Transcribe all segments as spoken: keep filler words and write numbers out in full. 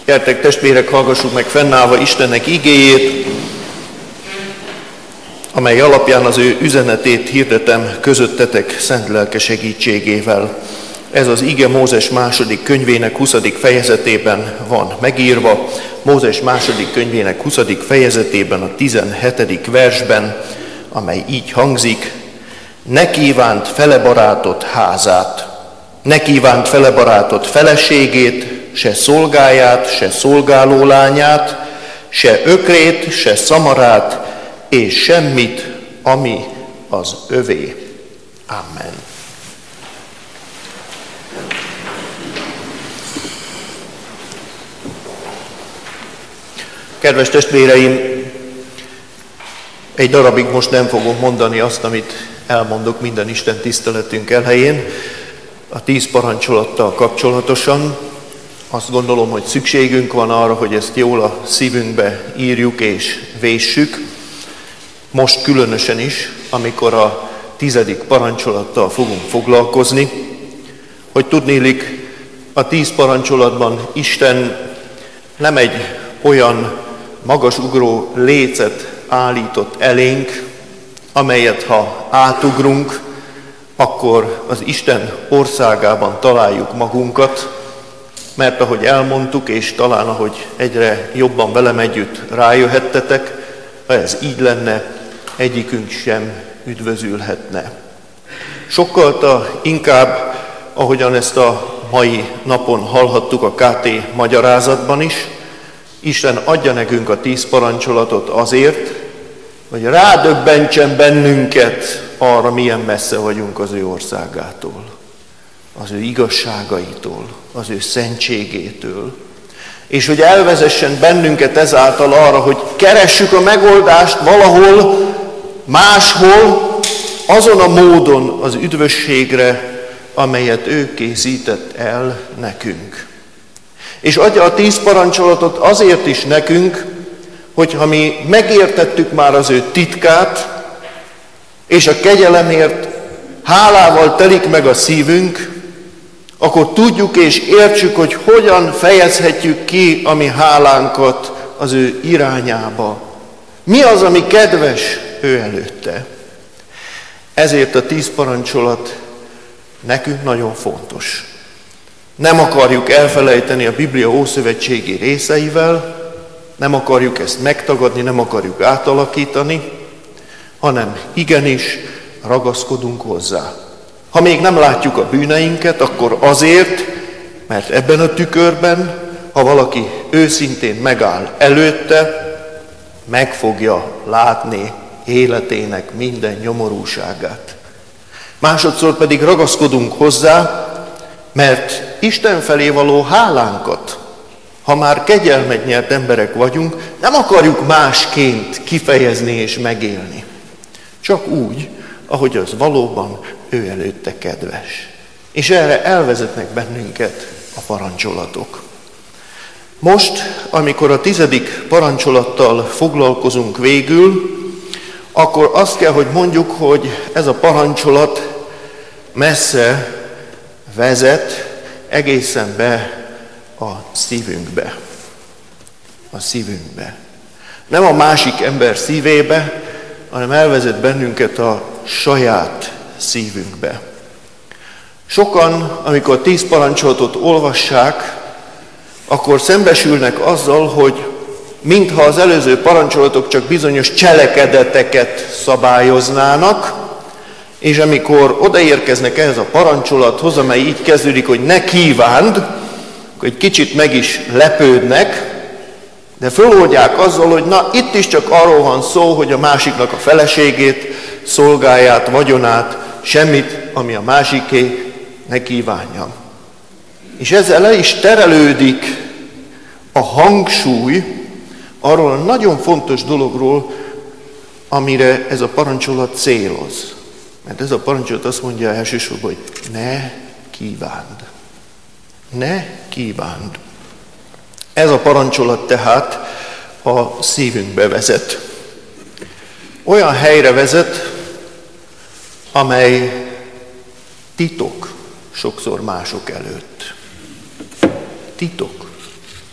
Gyertek testvérek, hallgassuk meg fennállva Istennek igéjét, amely alapján az ő üzenetét hirdetem közöttetek szent lelke segítségével. Ez az ige Mózes második könyvének huszadik fejezetében van megírva. Mózes második könyvének huszadik fejezetében a tizenhetedik versben, amely így hangzik: ne kívánt fele barátot házát, ne kívánt fele barátot feleségét, se szolgáját, se szolgáló lányát, se ökrét, se szamarát, és semmit, ami az övé. Amen. Kedves testvéreim, egy darabig most nem fogom mondani azt, amit elmondok minden Isten tiszteletünk elején, a tíz parancsolattal kapcsolatosan. Azt gondolom, hogy szükségünk van arra, hogy ezt jól a szívünkbe írjuk és véssük. Most különösen is, amikor a tizedik parancsolattal fogunk foglalkozni, hogy tudnélik, a tíz parancsolatban Isten nem egy olyan magasugró lécet állított elénk, amelyet ha átugrunk, akkor az Isten országában találjuk magunkat, mert ahogy elmondtuk, és talán ahogy egyre jobban velem együtt rájöhettetek, ha ez így lenne, egyikünk sem üdvözülhetne. Sokkal inkább, ahogyan ezt a mai napon hallhattuk a ká té magyarázatban is, Isten adja nekünk a tíz parancsolatot azért, hogy rádöbbentsen bennünket arra, milyen messze vagyunk az ő országától, az ő igazságaitól, az ő szentségétől, és hogy elvezessen bennünket ezáltal arra, hogy keressük a megoldást valahol, máshol, azon a módon az üdvösségre, amelyet ő készített el nekünk. És adja a tíz parancsolatot azért is nekünk, hogyha mi megértettük már az ő titkát, és a kegyelemért hálával telik meg a szívünk, akkor tudjuk és értsük, hogy hogyan fejezhetjük ki a mi hálánkat az ő irányába. Mi az, ami kedves ő előtte. Ezért a tíz parancsolat nekünk nagyon fontos. Nem akarjuk elfelejteni a Biblia ószövetségi részeivel, nem akarjuk ezt megtagadni, nem akarjuk átalakítani, hanem igenis ragaszkodunk hozzá. Ha még nem látjuk a bűneinket, akkor azért, mert ebben a tükörben, ha valaki őszintén megáll előtte, meg fogja látni életének minden nyomorúságát. Másodszor pedig ragaszkodunk hozzá, mert Isten felé való hálánkat, ha már kegyelmet nyert emberek vagyunk, nem akarjuk másként kifejezni és megélni. Csak úgy, ahogy az valóban ő előtte kedves. És erre elvezetnek bennünket a parancsolatok. Most, amikor a tizedik parancsolattal foglalkozunk végül, akkor azt kell, hogy mondjuk, hogy ez a parancsolat messze vezet egészen be a szívünkbe. A szívünkbe. Nem a másik ember szívébe, hanem elvezet bennünket a saját szívünkbe. Sokan, amikor tíz parancsolatot olvassák, akkor szembesülnek azzal, hogy mintha az előző parancsolatok csak bizonyos cselekedeteket szabályoznának, és amikor odaérkeznek ehhez a parancsolathoz, amely így kezdődik, hogy ne kívánd, akkor egy kicsit meg is lepődnek, de föloldják azzal, hogy na, itt is csak arról van szó, hogy a másiknak a feleségét, szolgáját, vagyonát, semmit, ami a másiké, ne kívánjam. És ezzel le is terelődik a hangsúly arról a nagyon fontos dologról, amire ez a parancsolat céloz. Mert ez a parancsolat azt mondja elsősorban, hogy ne kívánd. Ne kívánd. Ez a parancsolat tehát a szívünkbe vezet. Olyan helyre vezet, amely titok sokszor mások előtt. Titok.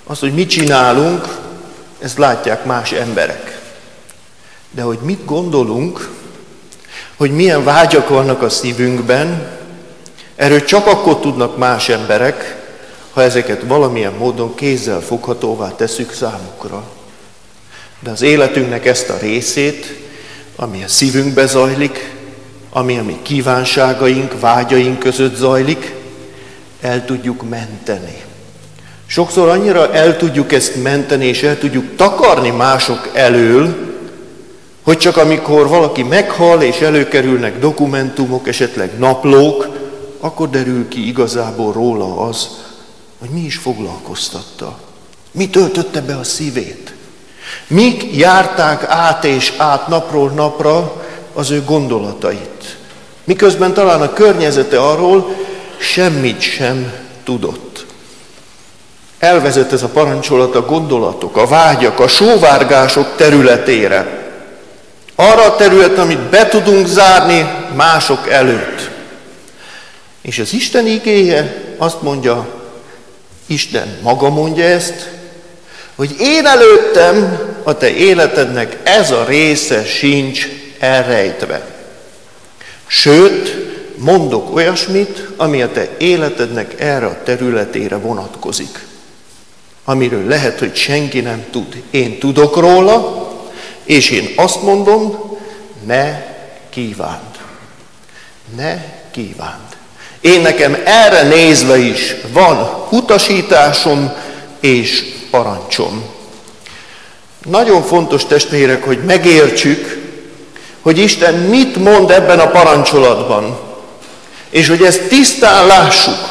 Azt, hogy mit csinálunk, ezt látják más emberek. De hogy mit gondolunk, hogy milyen vágyak vannak a szívünkben, erről csak akkor tudnak más emberek, ha ezeket valamilyen módon kézzel foghatóvá tesszük számukra. De az életünknek ezt a részét, ami a szívünkbe zajlik, ami a mi kívánságaink, vágyaink között zajlik, el tudjuk menteni. Sokszor annyira el tudjuk ezt menteni, és el tudjuk takarni mások elől, hogy csak amikor valaki meghal, és előkerülnek dokumentumok, esetleg naplók, akkor derül ki igazából róla az, hogy mi is foglalkoztatta. Mi töltötte be a szívét? Mik járták át és át napról napra az ő gondolatait? Miközben talán a környezete arról semmit sem tudott. Elvezet ez a parancsolat a gondolatok, a vágyak, a sóvárgások területére. Arra a terület, amit be tudunk zárni mások előtt. És az Isten igéje azt mondja, Isten maga mondja ezt, hogy én előttem a te életednek ez a része sincs elrejtve. Sőt, mondok olyasmit, ami a te életednek erre a területére vonatkozik. Amiről lehet, hogy senki nem tud. Én tudok róla, és én azt mondom, ne kívánd. Ne kívánd. Én nekem erre nézve is van utasításom és parancsom. Nagyon fontos, testvérek, hogy megértsük, hogy Isten mit mond ebben a parancsolatban, és hogy ezt tisztán lássuk.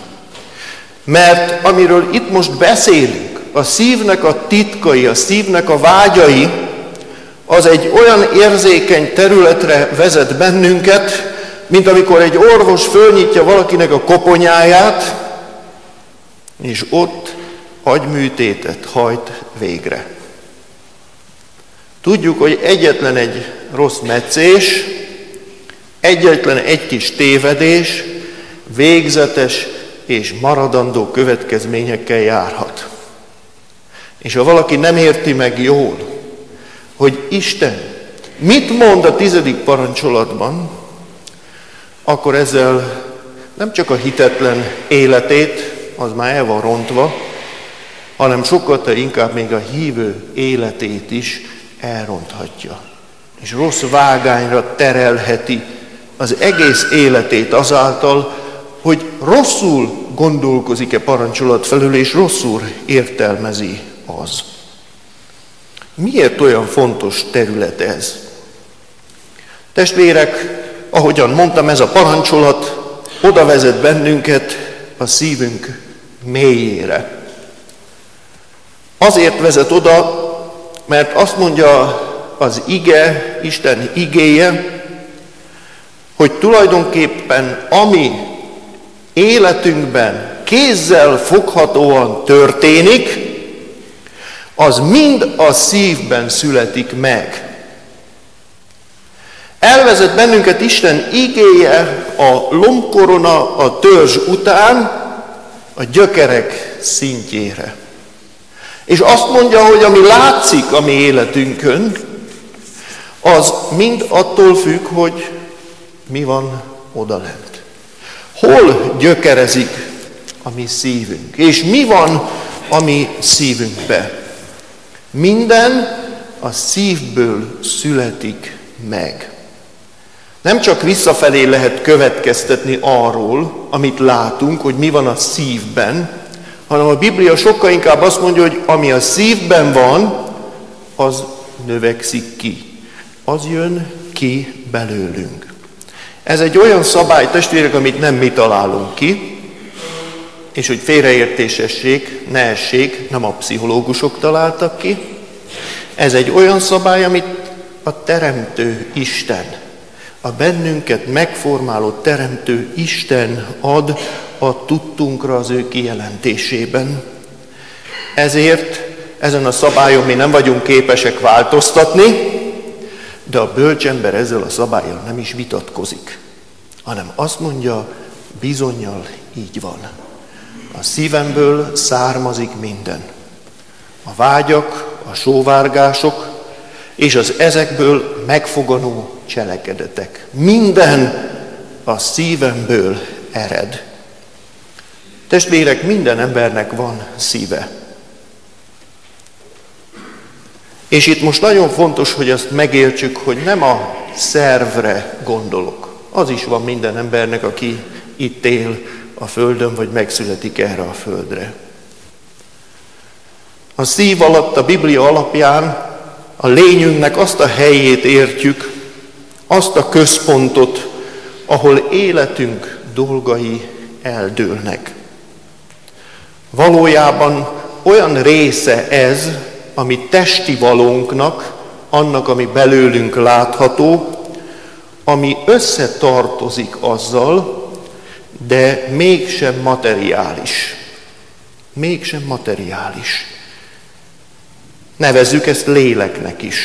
Mert amiről itt most beszélünk, a szívnek a titkai, a szívnek a vágyai, az egy olyan érzékeny területre vezet bennünket, mint amikor egy orvos fölnyitja valakinek a koponyáját, és ott agyműtétet hajt végre. Tudjuk, hogy egyetlen egy rossz metszés, egyetlen egy kis tévedés végzetes és maradandó következményekkel járhat. És ha valaki nem érti meg jól, hogy Isten mit mond a tizedik parancsolatban, akkor ezzel nem csak a hitetlen életét, az már el van rontva, hanem sokkal inkább még a hívő életét is elronthatja. És rossz vágányra terelheti az egész életét azáltal, hogy rosszul gondolkozik-e parancsolat felől, és rosszul értelmezi az. Miért olyan fontos terület ez? Testvérek, ahogyan mondtam, ez a parancsolat oda vezet bennünket a szívünk mélyére. Azért vezet oda, mert azt mondja az ige, Isten igéje, hogy tulajdonképpen ami életünkben kézzel foghatóan történik, az mind a szívben születik meg. Elvezet bennünket Isten igéje a lombkorona, a törzs után a gyökerek szintjére. És azt mondja, hogy ami látszik a mi életünkön, az mind attól függ, hogy mi van odalent. Hol gyökerezik a mi szívünk, és mi van a mi szívünkben. Minden a szívből születik meg. Nem csak visszafelé lehet következtetni arról, amit látunk, hogy mi van a szívben, hanem a Biblia sokkal inkább azt mondja, hogy ami a szívben van, az növekszik ki. Az jön ki belőlünk. Ez egy olyan szabály, testvérek, amit nem mi találunk ki, és hogy félreértésesség, ne essék, nem a pszichológusok találtak ki. Ez egy olyan szabály, amit a Teremtő Isten, a bennünket megformáló Teremtő Isten ad a tudtunkra az ő kijelentésében. Ezért ezen a szabályon mi nem vagyunk képesek változtatni, de a bölcs ember ezzel a szabállyal nem is vitatkozik, hanem azt mondja, bizonnyal így van. A szívemből származik minden. a vágyak, a sóvárgások és az ezekből megfoganó cselekedetek. Minden a szívemből ered. Testvérek, minden embernek van szíve. És itt most nagyon fontos, hogy azt megértsük, hogy nem a szervre gondolok. Az is van minden embernek, aki itt él a földön, vagy megszületik erre a földre. A szív alatt a Biblia alapján a lényünknek azt a helyét értjük, azt a központot, ahol életünk dolgai eldőlnek. Valójában olyan része ez, ami testi valónknak, annak, ami belőlünk látható, ami összetartozik azzal, de mégsem materiális. Mégsem materiális. Nevezzük ezt léleknek is.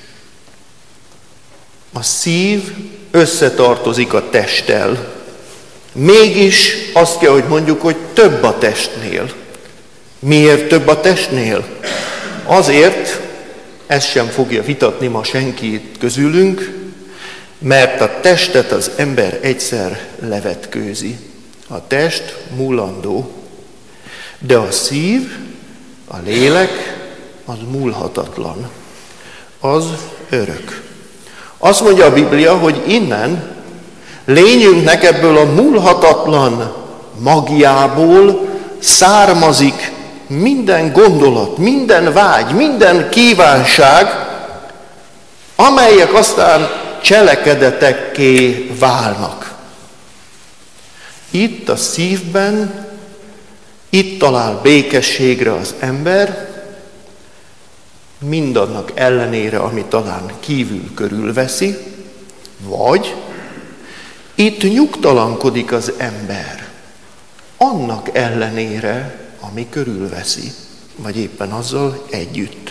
A szív összetartozik a testtel. Mégis azt kell, hogy mondjuk, hogy több a testnél. Miért több a testnél? Azért, ezt sem fogja vitatni ma senki közülünk, mert a testet az ember egyszer levetkőzi. A test múlandó, de a szív, a lélek, az múlhatatlan. Az örök. Azt mondja a Biblia, hogy innen lényünknek ebből a múlhatatlan magjából származik minden gondolat, minden vágy, minden kívánság, amelyek aztán cselekedetekké válnak. Itt a szívben, itt talál békességre az ember, mindannak ellenére, ami talán kívül körülveszi, vagy itt nyugtalankodik az ember, annak ellenére, ami körülveszi, vagy éppen azzal együtt.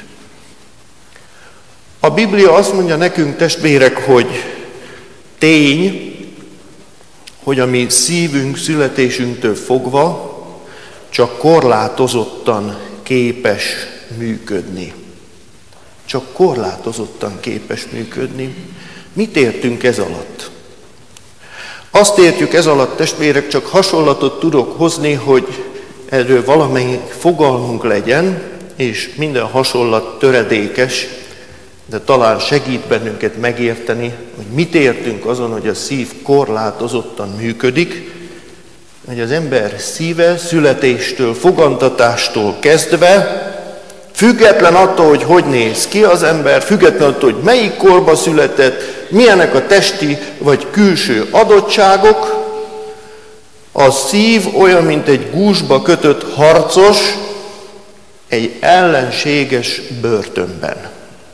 A Biblia azt mondja nekünk, testvérek, hogy tény, hogy a mi szívünk születésünktől fogva csak korlátozottan képes működni. Csak korlátozottan képes működni. Mit értünk ez alatt? Azt értjük ez alatt, testvérek, csak hasonlatot tudok hozni, hogy erről valamelyik fogalmunk legyen, és minden hasonlat töredékes, de talán segít bennünket megérteni, hogy mit értünk azon, hogy a szív korlátozottan működik, hogy az ember szíve születéstől, fogantatástól kezdve, független attól, hogy hogy néz ki az ember, független attól, hogy melyik korba született, milyenek a testi vagy külső adottságok, a szív olyan, mint egy gúzsba kötött harcos egy ellenséges börtönben.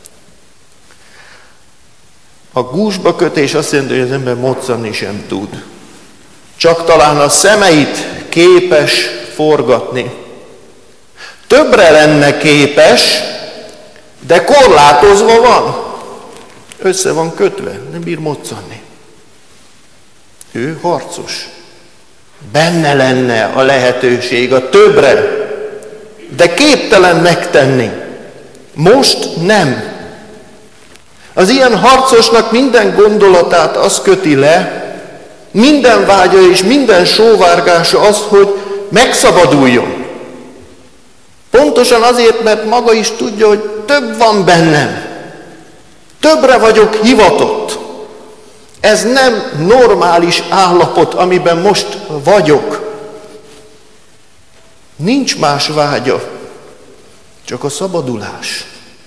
A gúzsba kötés azt jelenti, hogy az ember moccani sem tud. Csak talán a szemeit képes forgatni. Többre lenne képes, de korlátozva van. Össze van kötve, nem bír moccani. Ő harcos. Benne lenne a lehetőség a többre, de képtelen megtenni. Most nem. Az ilyen harcosnak minden gondolatát az köti le, minden vágya és minden sóvárgása az, hogy megszabaduljon. Pontosan azért, mert maga is tudja, hogy több van bennem. Többre vagyok hivatott. Ez nem normális állapot, amiben most vagyok. Nincs más vágya, csak a szabadulás.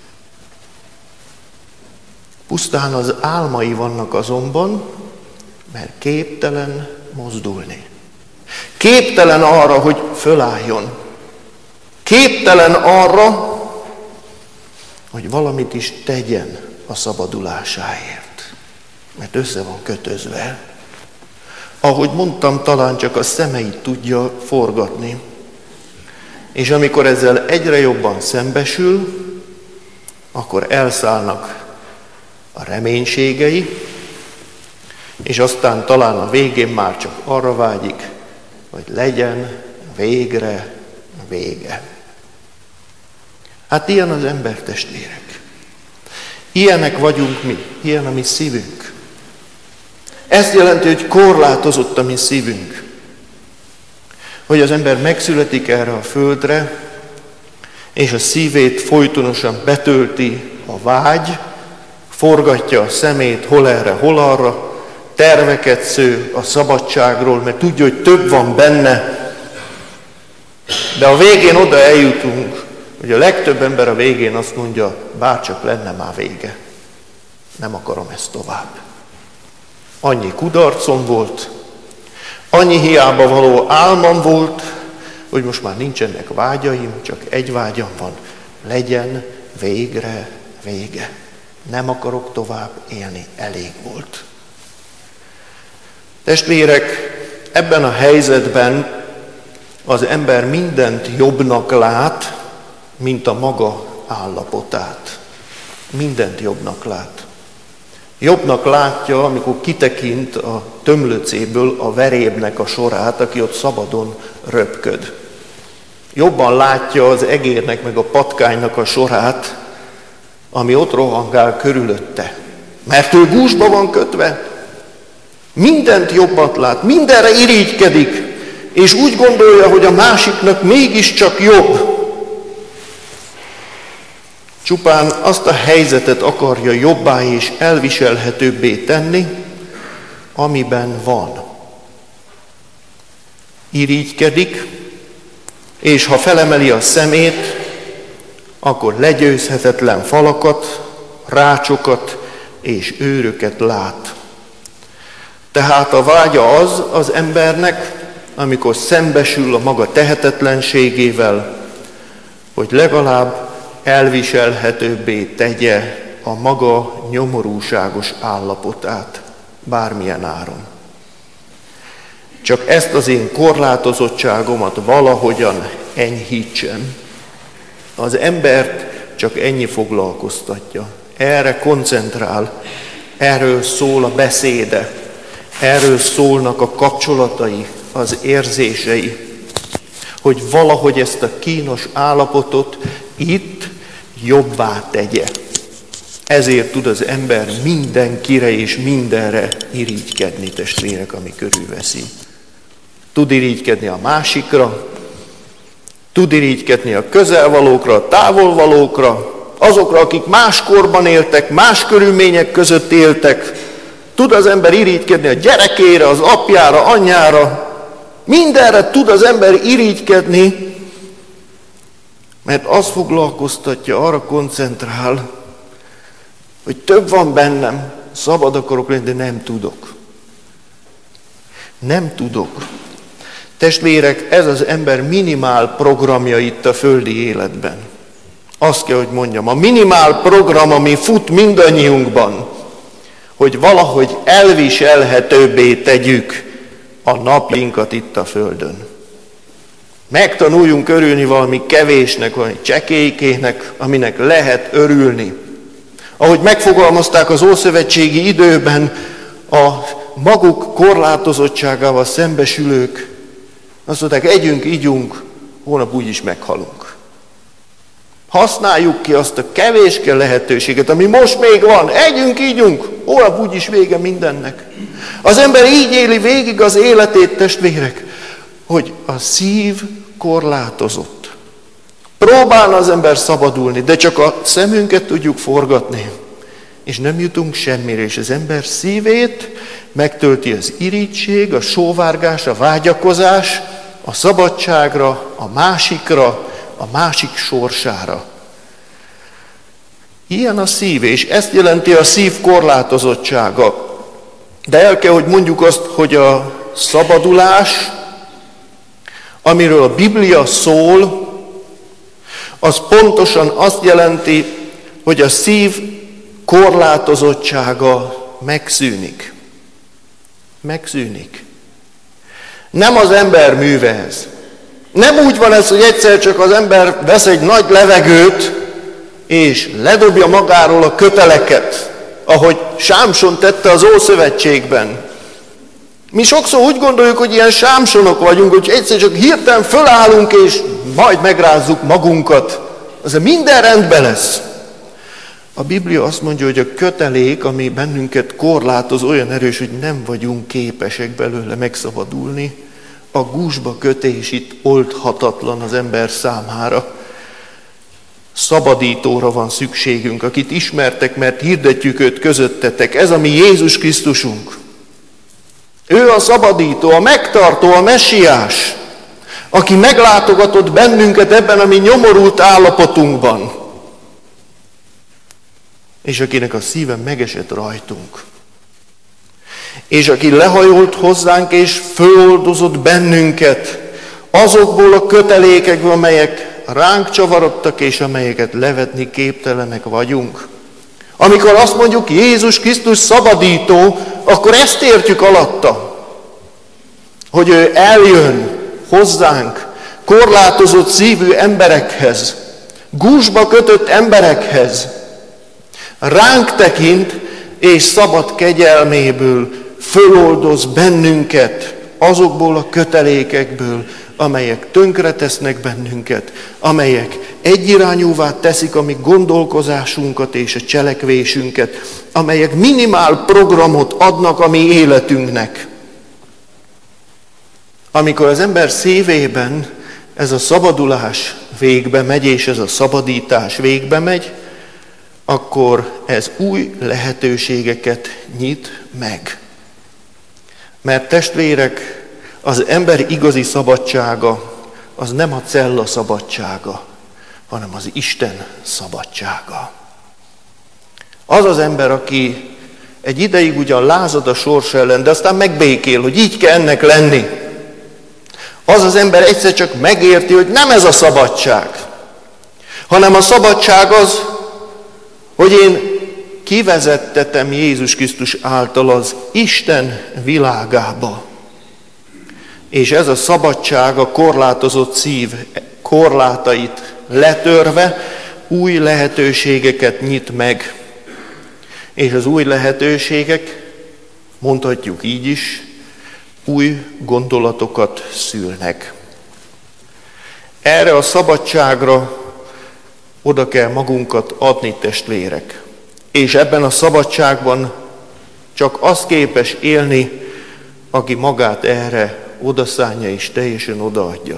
Pusztán az álmai vannak azonban, mert képtelen mozdulni. Képtelen arra, hogy fölálljon. Képtelen arra, hogy valamit is tegyen a szabadulásáért. Mert össze van kötözve. Ahogy mondtam, talán csak a szemeit tudja forgatni. És amikor ezzel egyre jobban szembesül, akkor elszállnak a reménységei, és aztán talán a végén már csak arra vágyik, hogy legyen végre vége. Hát ilyen az ember, testvérek. Ilyenek vagyunk mi, ilyen a mi szívünk. Ezt jelenti, hogy korlátozott a mi szívünk. Hogy az ember megszületik erre a földre, és a szívét folytonosan betölti a vágy, forgatja a szemét hol erre, hol arra, terveket sző a szabadságról, mert tudja, hogy több van benne, de a végén oda eljutunk, hogy a legtöbb ember a végén azt mondja, bárcsak lenne már vége. Nem akarom ezt tovább. Annyi kudarcom volt, annyi hiába való álmom volt, hogy most már nincsenek vágyaim, csak egy vágyam van. Legyen végre vége. Nem akarok tovább élni, elég volt. Testvérek, ebben a helyzetben az ember mindent jobbnak lát, mint a maga állapotát. Mindent jobbnak lát. Jobbnak látja, amikor kitekint a tömlöcéből a verébnek a sorát, aki ott szabadon röpköd. Jobban látja az egérnek meg a patkánynak a sorát, ami ott rohangál körülötte. Mert ő gúzsba van kötve. Mindent jobbat lát, mindenre irigykedik, és úgy gondolja, hogy a másiknak mégiscsak jobb. Csupán azt a helyzetet akarja jobbá és elviselhetőbbé tenni, amiben van. Irigykedik, és ha felemeli a szemét, akkor legyőzhetetlen falakat, rácsokat és őröket lát. Tehát a vágya az az embernek, amikor szembesül a maga tehetetlenségével, hogy legalább elviselhetőbbé tegye a maga nyomorúságos állapotát, bármilyen áron. Csak ezt az én korlátozottságomat valahogyan enyhítsem. Az embert csak ennyi foglalkoztatja. Erre koncentrál, erről szól a beszéde, erről szólnak a kapcsolatai, az érzései, hogy valahogy ezt a kínos állapotot itt jobbá tegye. Ezért tud az ember mindenkire és mindenre irigykedni, testvérek, ami körülveszi. Tud irigykedni a másikra, tud irigykedni a közelvalókra, a távolvalókra, azokra, akik más korban éltek, más körülmények között éltek. Tud az ember irigykedni a gyerekére, az apjára, anyjára. Mindenre tud az ember irigykedni, mert az foglalkoztatja, arra koncentrál, hogy több van bennem, szabad akarok lenni, de nem tudok. Nem tudok. Testvérek, ez az ember minimál programja itt a földi életben. Azt kell, hogy mondjam, a minimál program, ami fut mindannyiunkban, hogy valahogy elviselhetőbbé tegyük a napjainkat itt a földön. Megtanuljunk örülni valami kevésnek, valami csekélykének, aminek lehet örülni. Ahogy megfogalmazták az ószövetségi időben a maguk korlátozottságával szembesülők, azt mondták, együnk, ígyunk, holnap úgyis meghalunk. Használjuk ki azt a kevéske lehetőséget, ami most még van. Együnk, ígyunk, holnap úgyis vége mindennek. Az ember így éli végig az életét, testvérek, hogy a szív korlátozott. Próbálna az ember szabadulni, de csak a szemünket tudjuk forgatni, és nem jutunk semmire, és az ember szívét megtölti az irigység, a sóvárgás, a vágyakozás, a szabadságra, a másikra, a másik sorsára. Ilyen a szív, és ezt jelenti a szív korlátozottsága. De el kell, hogy mondjuk azt, hogy a szabadulás, amiről a Biblia szól, az pontosan azt jelenti, hogy a szív korlátozottsága megszűnik. Megszűnik. Nem az ember műve ez. Nem úgy van ez, hogy egyszer csak az ember vesz egy nagy levegőt, és ledobja magáról a köteleket, ahogy Sámson tette az Ószövetségben. Mi sokszor úgy gondoljuk, hogy ilyen sámsonok vagyunk, hogy egyszer csak hirtelen fölállunk, és majd megrázzuk magunkat az minden rendben lesz. A Biblia azt mondja, hogy a kötelék, ami bennünket korlátoz, olyan erős, hogy nem vagyunk képesek belőle megszabadulni. A gúzsba kötés itt oldhatatlan az ember számára. Szabadítóra van szükségünk, akit ismertek, mert hirdetjük őt közöttetek. Ez a mi Jézus Krisztusunk. Ő a szabadító, a megtartó, a messiás, aki meglátogatott bennünket ebben a mi nyomorult állapotunkban, és akinek a szíve megesett rajtunk, és aki lehajolt hozzánk, és föloldozott bennünket azokból a kötelékekből, amelyek ránk csavarodtak, és amelyeket levetni képtelenek vagyunk. Amikor azt mondjuk, Jézus Krisztus szabadító, akkor ezt értjük alatta, hogy ő eljön hozzánk, korlátozott szívű emberekhez, gúzsba kötött emberekhez, ránk tekint, és szabad kegyelméből föloldoz bennünket azokból a kötelékekből, amelyek tönkretesznek bennünket, amelyek egyirányúvá teszik a mi gondolkozásunkat és a cselekvésünket, amelyek minimál programot adnak a mi életünknek. Amikor az ember szívében ez a szabadulás végbe megy, és ez a szabadítás végbe megy, akkor ez új lehetőségeket nyit meg. Mert testvérek, az ember igazi szabadsága az nem a cella szabadsága, hanem az Isten szabadsága. Az az ember, aki egy ideig ugyan lázad a sors ellen, de aztán megbékél, hogy így kell ennek lenni. Az az ember egyszer csak megérti, hogy nem ez a szabadság, hanem a szabadság az, hogy én kivezettetem Jézus Krisztus által az Isten világába. És ez a szabadság a korlátozott szív korlátait letörve új lehetőségeket nyit meg. És az új lehetőségek, mondhatjuk így is, új gondolatokat szülnek. Erre a szabadságra oda kell magunkat adni, testvérek. És ebben a szabadságban csak az képes élni, aki magát erre odaszánja és teljesen odaadja.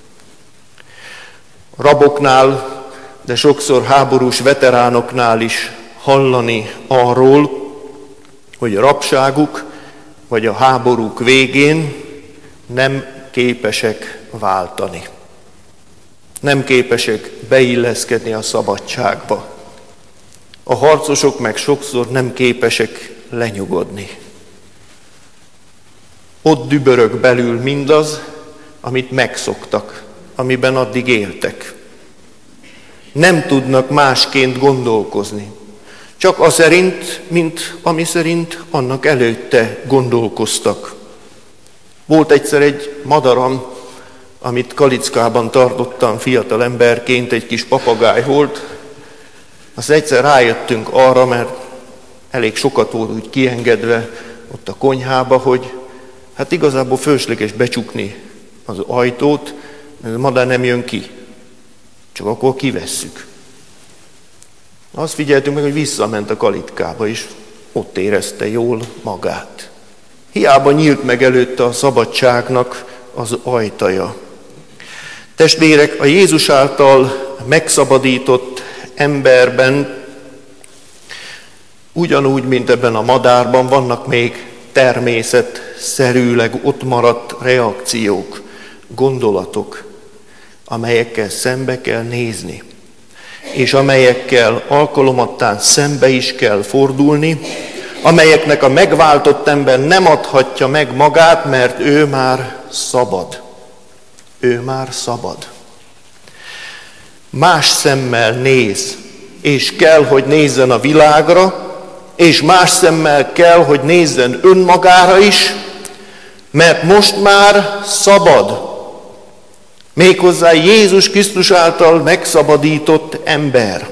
Raboknál, de sokszor háborús veteránoknál is hallani arról, hogy a rabságuk vagy a háborúk végén nem képesek váltani. Nem képesek beilleszkedni a szabadságba. A harcosok meg sokszor nem képesek lenyugodni. Ott dübörög belül mindaz, amit megszoktak, amiben addig éltek. Nem tudnak másként gondolkozni. Csak az szerint, mint ami szerint annak előtte gondolkoztak. Volt egyszer egy madaram, amit Kalickában tartottam fiatal emberként, egy kis papagáj volt. Azt egyszer rájöttünk arra, mert elég sokat volt úgy kiengedve ott a konyhába, hogy hát igazából fölösleges becsukni az ajtót, mert a madár nem jön ki. Csak akkor kivesszük. Azt figyeltünk meg, hogy visszament a kalitkába, és ott érezte jól magát. Hiába nyílt meg előtte a szabadságnak az ajtaja. Testvérek, a Jézus által megszabadított emberben, ugyanúgy, mint ebben a madárban, vannak még természetszerűleg ott maradt reakciók, gondolatok, amelyekkel szembe kell nézni, és amelyekkel alkalomattán szembe is kell fordulni, amelyeknek a megváltott ember nem adhatja meg magát, mert ő már szabad. Ő már szabad. Más szemmel néz, és kell, hogy nézzen a világra, és más szemmel kell, hogy nézzen önmagára is, mert most már szabad. Méghozzá Jézus Krisztus által megszabadított ember.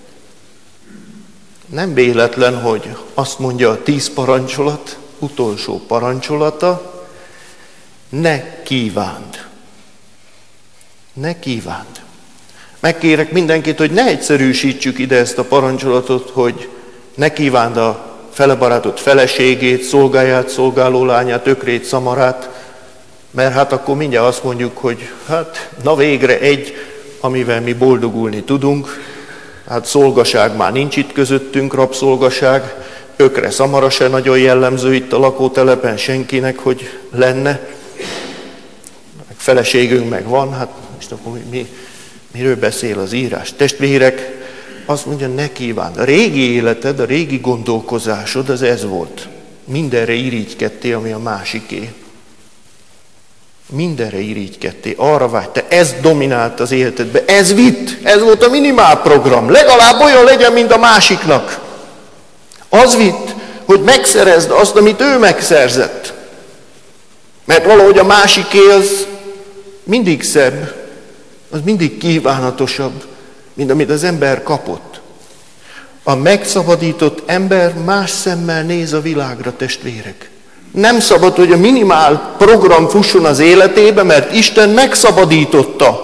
Nem véletlen, hogy azt mondja a tíz parancsolat, utolsó parancsolata, ne kívánd. Ne kívánd. Megkérek mindenkit, hogy ne egyszerűsítsük ide ezt a parancsolatot, hogy ne kívánd a felebarátott feleségét, szolgáját, szolgáló lányát, ökrét, szamarát, mert hát akkor mindjárt azt mondjuk, hogy hát na végre egy, amivel mi boldogulni tudunk, hát szolgaság már nincs itt közöttünk, rabszolgaság, ökre, szamara se nagyon jellemző itt a lakótelepen senkinek, hogy lenne. Meg feleségünk meg van, hát most akkor mi, miről beszél az írás? Testvérek, azt mondja, ne kívánd. A régi életed, a régi gondolkozásod, az ez volt. Mindenre irigykedtél, ami a másiké. Mindenre irigykedtél, arra vágy, te ez dominált az életedbe, ez vitt, ez volt a minimál program, legalább olyan legyen, mint a másiknak. Az vitt, hogy megszerezd azt, amit ő megszerzett. Mert valahogy a másiké az mindig szebb, az mindig kívánatosabb, mint amit az ember kapott. A megszabadított ember más szemmel néz a világra, testvérek. Nem szabad, hogy a minimál program fusson az életébe, mert Isten megszabadította.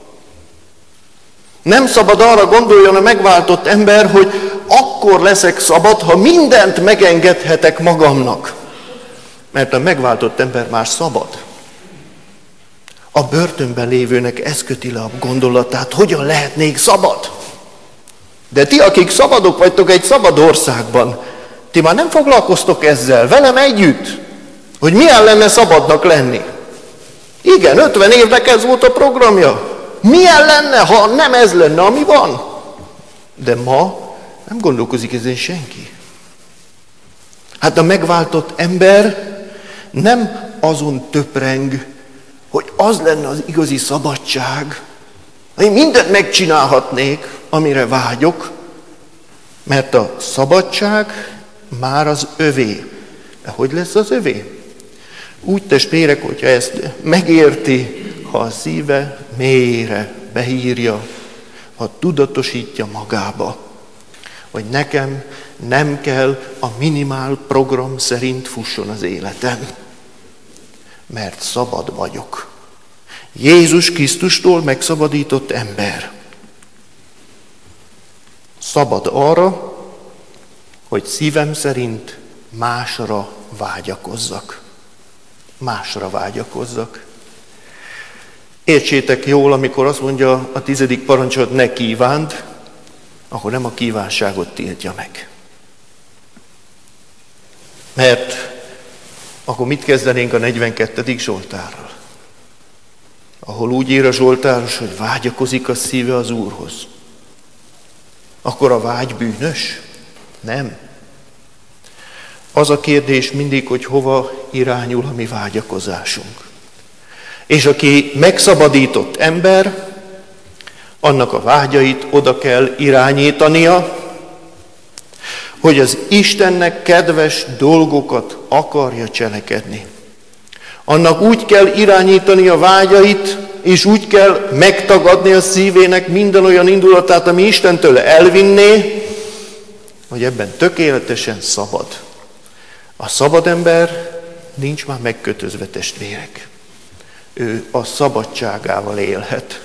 Nem szabad arra gondoljon a megváltott ember, hogy akkor leszek szabad, ha mindent megengedhetek magamnak. Mert a megváltott ember már szabad. A börtönben lévőnek ez köti le a gondolatát, hogyan lehetnék szabad. De ti, akik szabadok vagytok egy szabad országban, ti már nem foglalkoztok ezzel, velem együtt, hogy milyen lenne szabadnak lenni. Igen, ötven évnek ez volt a programja. Milyen lenne, ha nem ez lenne, ami van? De ma nem gondolkozik ezen senki. Hát a megváltott ember nem azon töpreng, hogy az lenne az igazi szabadság, én mindent megcsinálhatnék, amire vágyok, mert a szabadság már az övé. De hogy lesz az övé? Úgy, testvérek, hogyha ezt megérti, ha a szíve mélyére behírja, ha tudatosítja magába, hogy nekem nem kell a minimál program szerint fusson az életem, mert szabad vagyok. Jézus Krisztustól megszabadított ember. Szabad arra, hogy szívem szerint másra vágyakozzak. Másra vágyakozzak. Értsétek jól, amikor azt mondja a tizedik parancsolat, ne kívánd, akkor nem a kívánságot tiltja meg. Mert akkor mit kezdenénk a negyvenkettedik Zsoltárral? Ahol úgy ír a Zsoltáros, hogy vágyakozik a szíve az Úrhoz. Akkor a vágy bűnös? Nem. Az a kérdés mindig, hogy hova irányul a mi vágyakozásunk. És aki megszabadított ember, annak a vágyait oda kell irányítania, hogy az Istennek kedves dolgokat akarja cselekedni. Annak úgy kell irányítani a vágyait, és úgy kell megtagadni a szívének minden olyan indulatát, ami Istentől elvinné, hogy ebben tökéletesen szabad. A szabad ember nincs már megkötözve, testvérek. Ő a szabadságával élhet.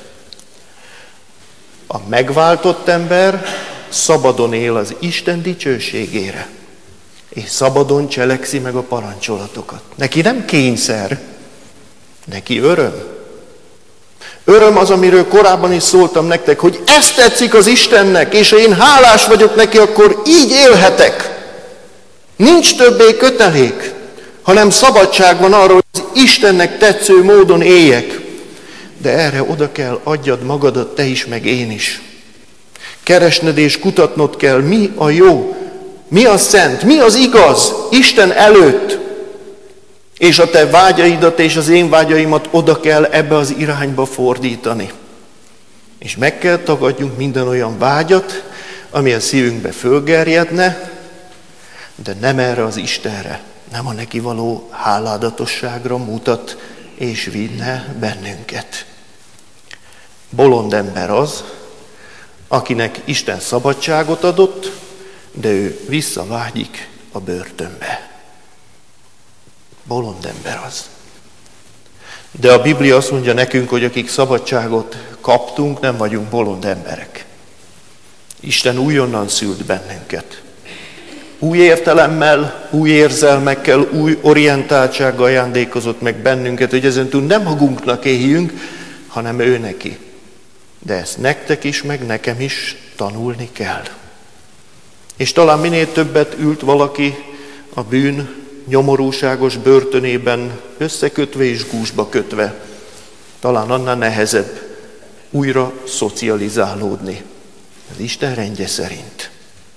A megváltott ember szabadon él az Isten dicsőségére, és szabadon cselekszi meg a parancsolatokat. Neki nem kényszer, neki öröm. Öröm az, amiről korábban is szóltam nektek, hogy ezt tetszik az Istennek, és ha én hálás vagyok neki, akkor így élhetek. Nincs többé kötelék, hanem szabadság van arra, hogy az Istennek tetsző módon éljek. De erre oda kell adjad magadat te is, meg én is. Keresned és kutatnod kell, mi a jó, mi a szent, mi az igaz Isten előtt. És a te vágyaidat és az én vágyaimat oda kell ebbe az irányba fordítani. És meg kell tagadjunk minden olyan vágyat, ami a szívünkbe fölgerjedne, de nem erre az Istenre, nem a neki való háládatosságra mutat és vinne bennünket. Bolond ember az, akinek Isten szabadságot adott, de ő visszavágyik a börtönbe. Bolond ember az. De a Biblia azt mondja nekünk, hogy akik szabadságot kaptunk, nem vagyunk bolond emberek. Isten újonnan szült bennünket. Új értelemmel, új érzelmekkel, új orientáltsággal ajándékozott meg bennünket, hogy ezentúl nem magunknak éljünk, hanem ő neki. De ezt nektek is, meg nekem is tanulni kell. És talán minél többet ült valaki a bűn nyomorúságos börtönében, összekötve és gúzsba kötve, talán annál nehezebb újra szocializálódni az Isten rendje szerint.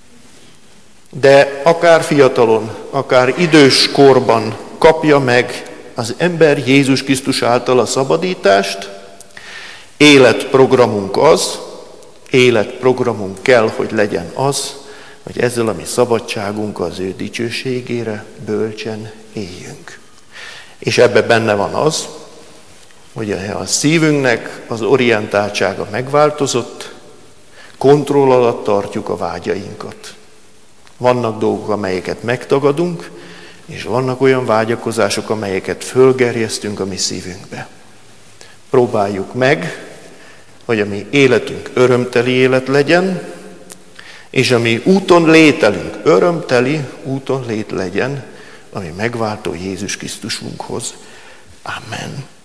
De akár fiatalon, akár idős korban kapja meg az ember Jézus Krisztus által a szabadítást, életprogramunk az, életprogramunk kell, hogy legyen az, hogy ezzel a mi szabadságunk az ő dicsőségére bölcsen éljünk. És ebbe benne van az, hogy a szívünknek az orientáltsága megváltozott, kontroll alatt tartjuk a vágyainkat. Vannak dolgok, amelyeket megtagadunk, és vannak olyan vágyakozások, amelyeket fölgerjesztünk a mi szívünkbe. Próbáljuk meg, hogy a mi életünk örömteli élet legyen, és a mi úton lételünk örömteli úton lét legyen, ami megváltó Jézus Krisztusunkhoz. Amen.